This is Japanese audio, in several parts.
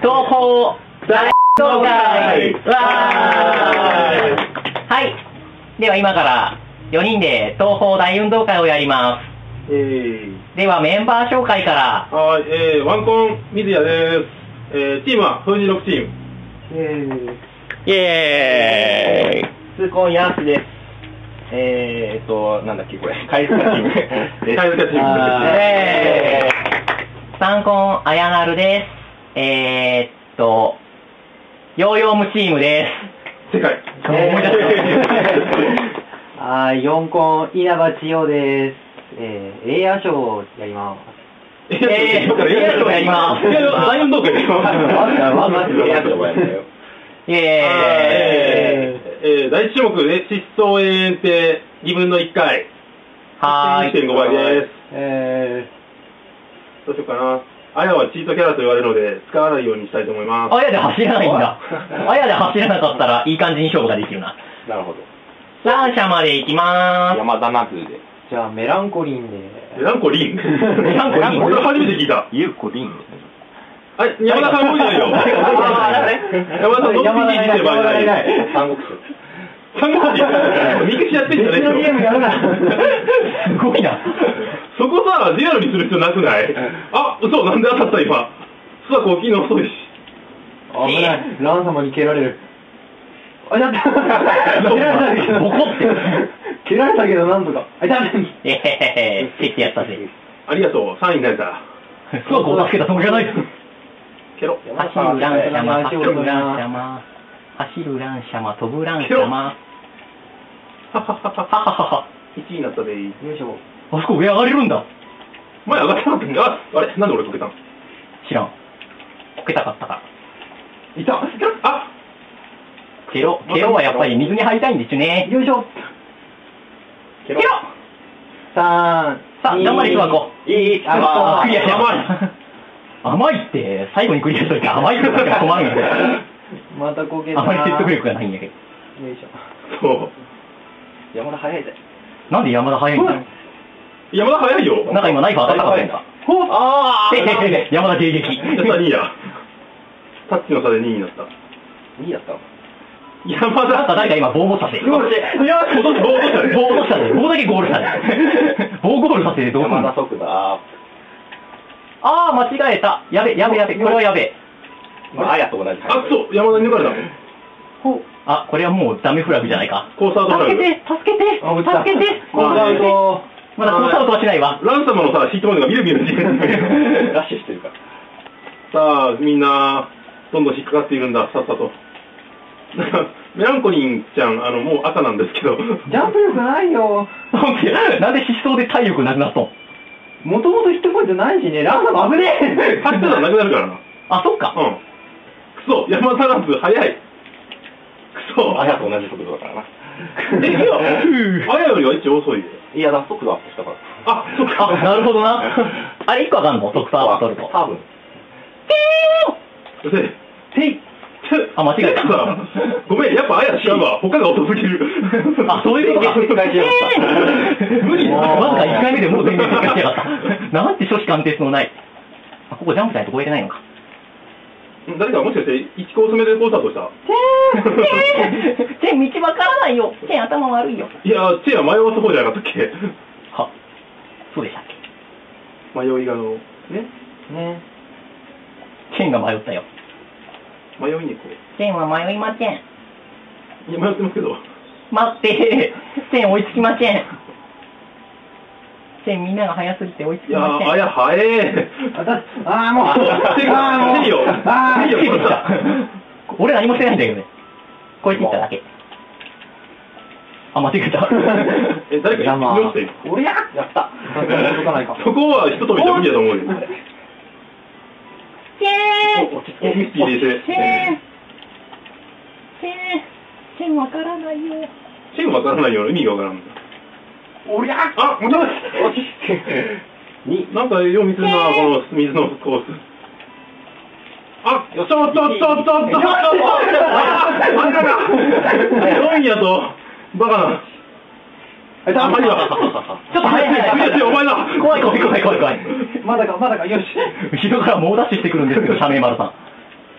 東宝大運動会わーい。はい。では今から4人で東宝大運動会をやります。ではメンバー紹介から。 はい、ワンコン水谷です。チームは風神6チーム。 イエーイ。 ツーコンヤースです。なんだっけこれ、貝塚チーム。 貝塚チーム。 三コンあやなるです。ヨーヨームチームです。 世界。 思い出した。 4コン稲葉千代です。エイヤーショーをやります。 エイヤーショーやります。 いや、大運動会ですよ。 エイヤーショーもやるんだよ。 イエーイ。 第一種目で疾走永遠って2分の1回。 はーい。 1.5倍です。どうしようかな。あやはチートキャラと言われるので使わないようにしたいと思います。 あやで走らないんだ。あやで走らなかったらいい感じに勝負ができるな。 なるほど。 ランシャまで行きまーす。 山田ナズで。じゃあメランコリンで。 メランコリン。 メランコリン。 俺初めて聞いた。 ユーコリン。 あれ、山田さん動いてないよ。山田さんどっちにしてればいない。 三国志。 三国志ミクシやってんじゃないゲームやるな。 すごいな。 そこさ、リアルにする必要なくない？あ、嘘、なんで当たった今。スワコ大きいの遅いし。 危ない。ラン様に蹴られる。あ、やった。蹴られたけど。 ボコって。 蹴られたけどなんとか。あ、やった。 蹴ってやったぜ。 ありがとう、3位になれた。 スワコを助けたつもりじゃない。 蹴ろ。 走るランシャマ、走るランシャマ、走るランシャマ、飛ぶランシャマ。 ははははは。1位になったでいい。 よいしょ。 あそこ上上がれるんだ。 前上がってなかったんだ。あれ、なんで俺こけたの？ 知らん。こけたかったから。 いた。あ、 ケロはやっぱり水に入りたいんですね。 よいしょ。 ケロ。 3、 さあ、頑張れ、スワコ。 いい、 クリアしよう。甘いって、最後にクリアしといて甘いって言っても困るんだけど。 またこけた。 あまり説得力がないんだけど。 よいしょ。 そう。 山田早いぜ。 なんで山田早いんだよ。 山田早いよ。 なんか今ナイフ当たったかったんか。 あへへへ、山田迎撃。 やった2位や。タッチの差で2位になった。 2位だったの？ 山なんか田。 誰か今棒落としたで。 よし、いや、棒落としたね。 棒落としたで。棒だけゴールしたで。棒ゴールさせてどうすんの？ 山田速だ。 あー、間違えた。やべ、これはやべ。 あやと同じ。 あ、そう、山田に抜かれた。 あ、これはもうダメフラグじゃないか。 コースアウトフラグ。 助けて。 コースアウト。 まだコースアウトはしないわ。 ラン様のさ、ヒットポイントがビルビルしてる。 ラッシュしてるから。 さあ、みんな、どんどん引っかかっているんだ、さっさと。メランコリンちゃん、もう赤なんですけど。 ジャンプ力ないよ。 なんで失踪で体力なくなったの？ もともとヒットポイントないしね、ラン様危ねえ。 勝ったらなくなるからな。 あ、そっか。 うん。クソ、山田ランプ早い。クソ。 あやと同じ速度だからな。 いや、あやよりは一応遅いよ。 いや、だ、速度アップしたから。 あ、そっか。 あ、なるほどな。あれ1個あかんの？速さ取ると。 多分。 てい。 あ、間違えた。 ごめん、やっぱあや違うわ。他が遅すぎる。 あ、そういうことか。無理。わずか1回目でもう全然正解しやがった。なんて初期貫徹のない。あ、ここジャンプしないと越えれないのか。 誰かもしかして1コース目でコースアウトした？ チェン道わからないよ。チェン頭悪いよ。 いや、チェア迷わす方じゃなかったっけ？ は、そうでしたっけ？ 迷いがね。 チェンが迷ったよ。 迷いにこう。 チェンは迷いません。 いや、迷ってますけど。 待って、チェン追いつきません。チェンみんなが早すぎて追いつきません。 いや、あや早え。 ああ、もう。 手よ。 手よ。俺何もしてないんだけどね。こいついっただけ。あ、間違えた。 誰か落ちてる。 俺やった届かないか。 そこは一飛びじゃ無理だと思うよ。 チェーンミッキー冷静。 チェンわからないよ。 チェーンわからないよ、意味がわからん。 おりゃあ、もちろんなんかよう見せるな、この水のコース。あ、ちょっとあれだな4位やと、バカな。あまりだ。 ちょっと早い。 お前だ。 怖い。 まだか、よし。 後ろから猛ダッシュしてくるんですけど、社名丸さん。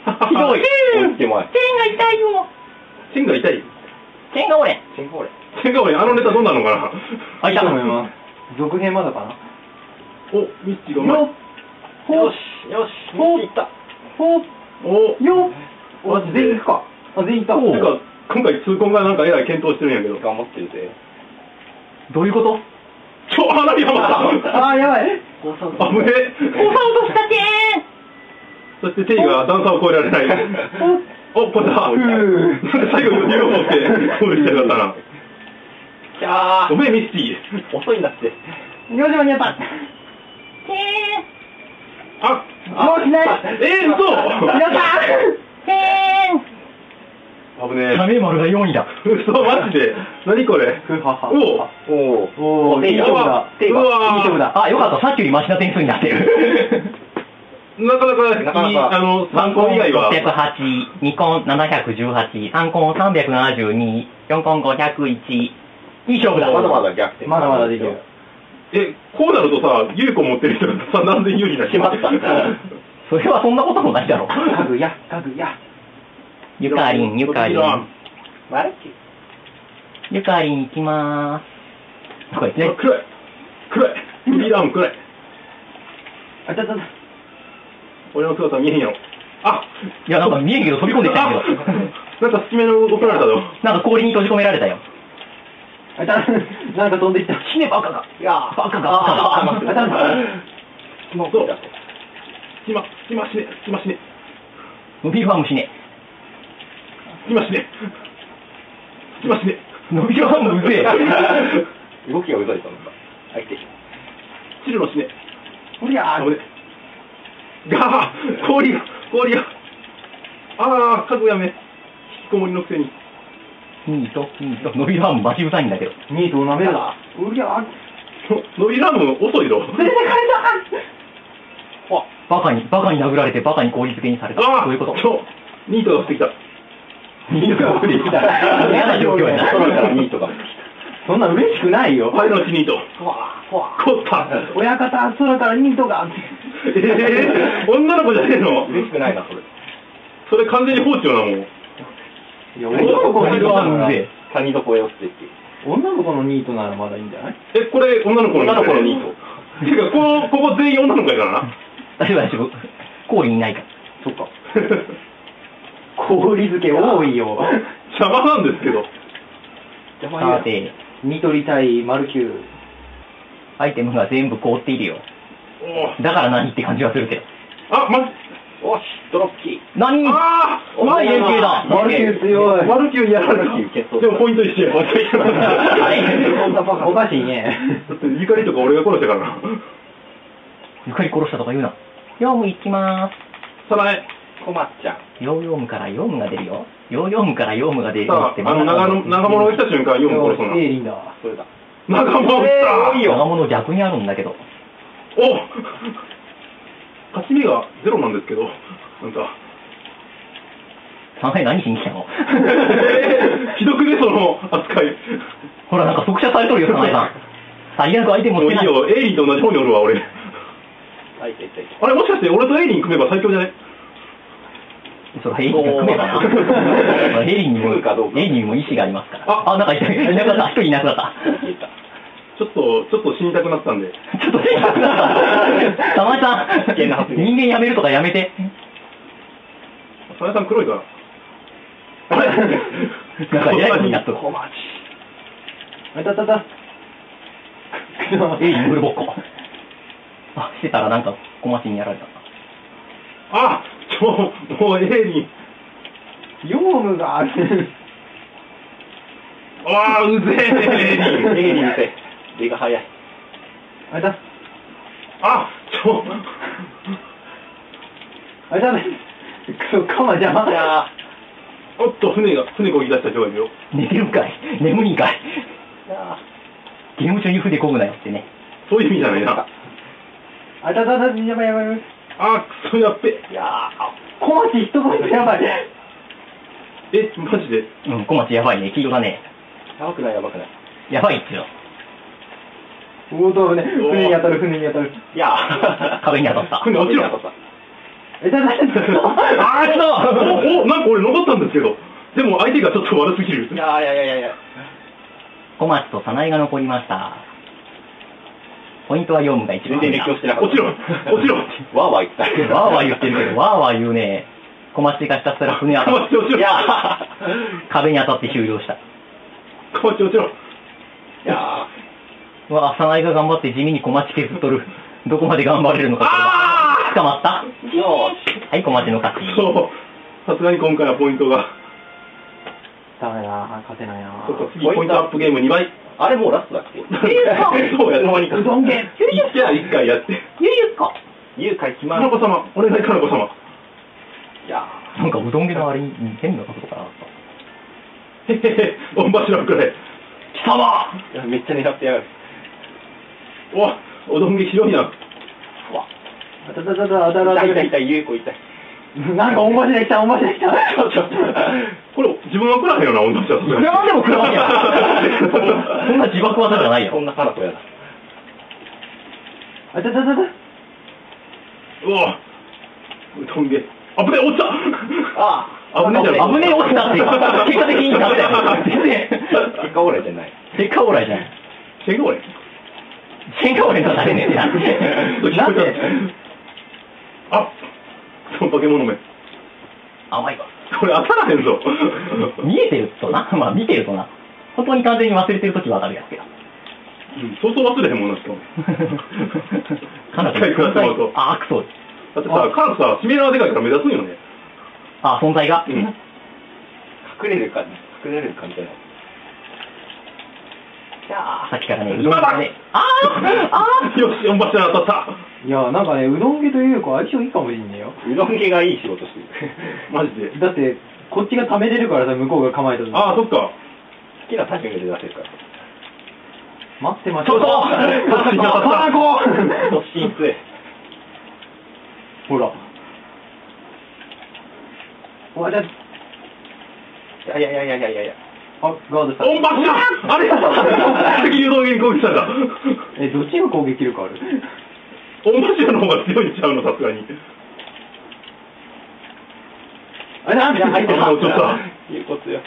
ひどい。 追いつけまい。 剣が痛いよ。 剣が痛い。 剣が折れ。 チェンコーレ。 剣が俺、あのネタどうなのかな。 あ、いた。 いいと思います。続編まだかな。 お、ミッチーがうまい。 よし、よし、ほーいった。ほーお、 よっ。全員行くか。あ、全員行った。 なんか、今回痛恨がなんかえらい検討してるんやけど。 頑張ってるぜ。 どういうこと？ 花火ハマった。 あー、やばい。 危ねえ。 降参とした剣。 そしてテイが段差を越えられない。お、これだ。最後余裕を持ってゴールしたかったな。 きゃごめん、ミスティー。 遅いんだって。 よし、間に合った。剣。 あ、 もうしない。 嘘。 やった剣。 危ねえ。 サメ丸が4位だ。 嘘、マジで。何これ。 ふはは。 おおおお、いい勝負だ。 うわいい勝負だ。 あ、よかった。さっきよりマシな点数になってる。 なかなかいい、3コン以外は。 608、2コン718、3コン372、4コン501。いい勝負だ。 まだまだ逆転。まだまだできる。 こうなるとさ、有効持ってる人がさ、何千有利になっちまった。 それはそんなこともないだろう。 かぐや、かぐや。 ゆかりん、ゆかりん。 マルチ。 ゆかりん行きまーす。これね。 暗い。暗い。フリーダウン暗い。 あたたた。 俺の姿見えへんやろ。あ、 いや、なんか見えんけど飛び込んできたんやけど。 なんか隙間の送られたぞ。 なんか氷に閉じ込められたよ。 あた、なんか飛んできた。 死ねバカが。 いやバカが。 あたた。 そう。しましね。 伸びるファーム死ね。 しましね。 伸びるファームうぜえ。 動きがうざいと思った。相手。 チルのしね。 おりゃー。 危ね。がー、氷が。あー、家具やめ。引きこもりのくせに。 伸びるファームマジうざいんだけど。 ニートを舐めるな。うりゃー。 伸びラム遅いぞ。 連れてかれた。 バカに殴られてバカに氷漬けにされた。 ああ、 そういうこと。 ニートが降ってきた。 ニートが降ってきた。嫌な状況やな。 空からニートが。そんな嬉しくないよ。 はい、のうちニート。凝った。 親方、空からニートが。 女の子じゃねえの？ 嬉しくないな、それ。 それ完全に放置よな、もう。 いや、男の子はうぜえ。 谷底へ落ちていって。女の子のニートならまだいいんじゃない？ これ女の子のニート。 女の子のニート。 てか、ここ全員女の子やからな。 大丈夫。氷いないから。 そっか。氷漬け多いよ。 邪魔なんですけど。 さて、 ニトリ対マルキュー。 アイテムが全部凍っているよ。だから何って感じはするけど。 おし、ドロッキー。 何？お前連携だ。 マルキュー強い。 マルキューやられた。でもポイント一緒や。 あれおかしいね。 だって怒りとか俺が殺したからな。 ゆかり殺したとか言うな。ヨウム行きまーす。 さらえ。 コマちゃん。 ヨームからヨウムが出るよ。ヨームからヨウムが出るよって。 長物が来た瞬間、ヨウム殺すな。 エーリンだ。それだ。 長物来た。 長物逆にあるんだけど。 勝ち目がゼロなんですけど、なんか。 3歳何しに来たの？ ひどくね、その扱い。 ほら、なんか即射されとるよ、3歳さん。最悪アイテムもういいよ、エイリンと同じ方におるわ、俺。あれ、もしかして俺とエイリン組めば最強じゃね？ それエイリンが組めばな。エイリンにも意志がありますから。なんかいなくなった。一人いなくなった。 ちょっと死にたくなったんで。 ちょっと死にたくなった。玉井さん、人間やめるとかやめて。 玉井さん黒いから。 なんか偉いになっとる。 あたたた。 エイリンフルボッコ。してたらなんか小町にやられた。 もうエイリン。 ヨウムがある。 うぜえ、 エイリン見て。手が早い。あた。あたね。カマ邪魔。 おっと、船こぎ出した人がいるよ。 寝てるんかい？眠いんかい？ゲーム中に船こぐなよってね。 そういう意味じゃないな。 あたたた、やばい。 くそやっべ。 小町一言やばい。 マジで？ 小町やばいね。黄色だね。 やばくない。 やばいっすよ。 船に当たる。 壁に当たった。 船落ちろ。 あーっとなんか俺残ったんですけど。でも相手がちょっと悪すぎる。 いや。 小町と早苗が残りました。ポイントはヨウムが一番。 全然熱狂してなかった。 落ちろ。 わーわー言った。 わーわー言ってるけど、わーわー言うね。小町がひたすら船当たって、 いや壁に当たって終了した。 小町落ちろ。 いやうわ、早苗が頑張って地味に小町削っとる。どこまで頑張れるのか。捕まった。 よはい、小町の勝ち。 そう。さすがに今回はポイントが。 ダメだ、勝てないな。 次ポイントアップゲーム2倍。 あれもうラストだっけ？ そうや、うどんげん。 1回やって。 ゆうか。 優香決まる。 かなこ様、お願いかなこ様。 いやなんかうどんげのあれに変なことかな。 へへへ、御柱くれ。 貴様。 めっちゃ狙ってやがる。 おどんげ広いな。 いた、優子いた。 なんか御柱来た。 これ、自分は食らへんよな、御柱。 いや、なんでも食らわんやん。そんな自爆技じゃないよ。 そんなかなこやだ。 うわうどんげ。あぶねえ、落ちた。危ねえじゃん。 危ねえ落ちたっていうか、結果的に勝ったよ。全然。 結果オーライじゃない。 結果オーライじゃん。 結果俺。 喧嘩俺と誰ねんってな。なんでその化け物め。 甘いわ。 これ当たらへんぞ。 見えてるとな。まあ見てるとな。本当に完全に忘れてるときは当たるやつけど。 そうそう忘れへんもんな、しかも。 かなり。 一回食らってもらうとあ、クソ。 だってさ、カナさ、締め縄でかいから目立つんよね。 あ、存在が。 うん隠れるかみたいな。 さっきからね、 うどんげね。 よし、4柱当たった。 いや、なんかね、うどんげというか相性いいかもしんねえよ。 うどんげがいい仕事してる。 マジで。 だって、こっちが貯めれるからさ、向こうが構えた時。 そっか。 好きなタイミングで出せるから。 待ってましょう。 そうそう突進強い。 ほら。じゃいや。 あ、ガードした。 御柱あれ先にうどんげに攻撃された。 どっちが攻撃力ある？ 御柱の方が強いんちゃうの、さすがに。 なんで入ってる落ちた。 いうことよ。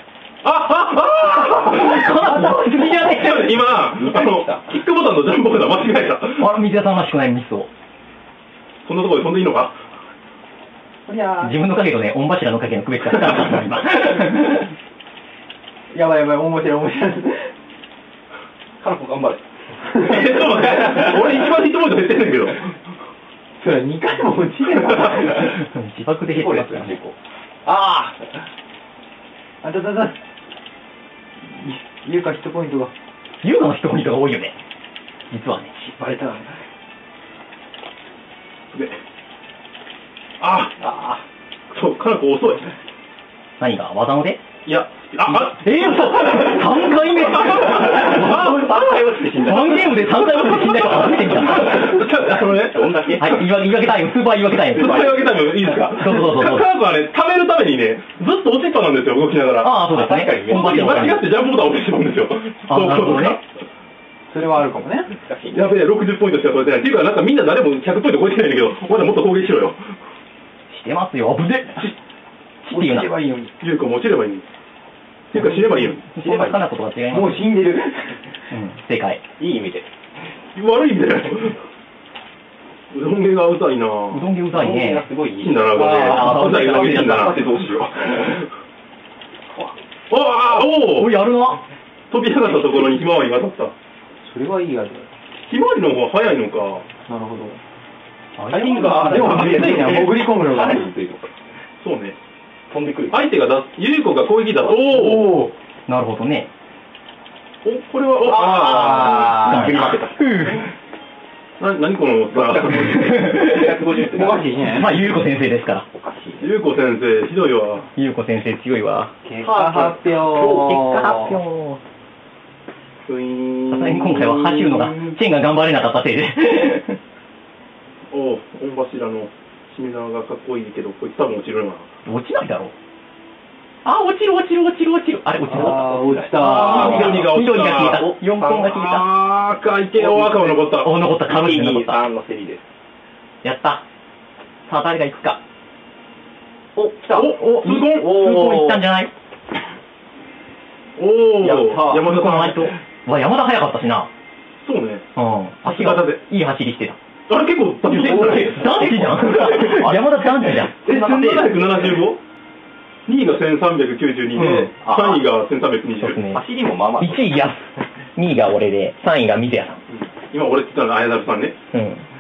今、キックボタンのジャンプボタン間違えた。 水谷さんらしくないミスを。 そんなところで飛んでいいのか？ 自分の影とね、御柱の影の区別がつかなかった今。 やばい、面白い。 カナコ頑張れ。 そう待って、俺一番ヒットポイント減ってんねんけど。 それ2回も落ちてるから。 自爆で減ってますよね。 優香ヒットポイントが。 優香のヒットポイントが多いよね。実はね。 バレた。 そう、かなこ遅い。 何が技ので？ いや、 嘘 !3 回目 3回落ちて死んだ。 3ゲームで3回落ちて死んだから初めて見た。 そのね、 どんだけ？ はい、言い訳タイム、スーパー言い訳タイム。 スーパー言い訳タイムいいですか？ どうぞ。 かなこはね、貯めるためにね、ずっと落ちっぱなんですよ、動きながら。 そうですね。 その時間違ってジャンプボタン押してしまうんですよ。 なるほどね。 それはあるかもね。 やべえ、60ポイントしか取れてない。っていうか、なんかみんな誰も100ポイント超えてないんだけど、まだもっと攻撃しろよ。 してますよ、危ね。 落ちればいいのに。 ゆうこも落ちればいいのに。っていうか死ねばいいのに。 そんなかなことは違います。 もう死んでる。 正解。 いい意味で。 悪いんだよ。うどんげがうざいな。 うどんげうざいね。 すごいいい。 死んだな、うどんげ。うざい死んだな。ってどうしよう。 やるな。 飛び上がったところにひまわりが当たった。 それはいいやつ。 ひまわりの方が早いのか。 なるほど。 タイミングが、 でも、別にね、潜り込むのが。 そうね。 飛んでくる。 相手がゆうこが攻撃だと。 なるほどね。 これは、 振り負けた。 何このさ、 150 おかしいね。 まあ、ゆうこ先生ですから。 ゆうこ先生、ひどいわ。 ゆうこ先生強いわ。 結果発表。 さすがに今回は走るのが、チェンが頑張れなかったせいで。 御柱のしめ縄がかっこいいけど、こいつ多分落ちるな。 落ちないだろう。落ちる。あれ、落ちなかった。 落ちた。 緑が落ちた。 緑が消えた。4本が消えた。 赤いけ赤も残った。 残った。軽い残った。 2、2、3の競りです。 やった。さあ、誰が行くか。 お、来た。 お、痛恨痛恨いったんじゃない？ おー、 やった山田さん。 わ、山田早かったしな。 そうね。 うん。足がいい走りしてた。 あれ結構、男子男子じゃん。山田男子じゃん。 1775？ 2位が1392で、3位が1320。 走りもまあまあ。 1位やす。2位が俺で、3位が水谷さん。 今俺って言ったのは綾猿さんね。 うん。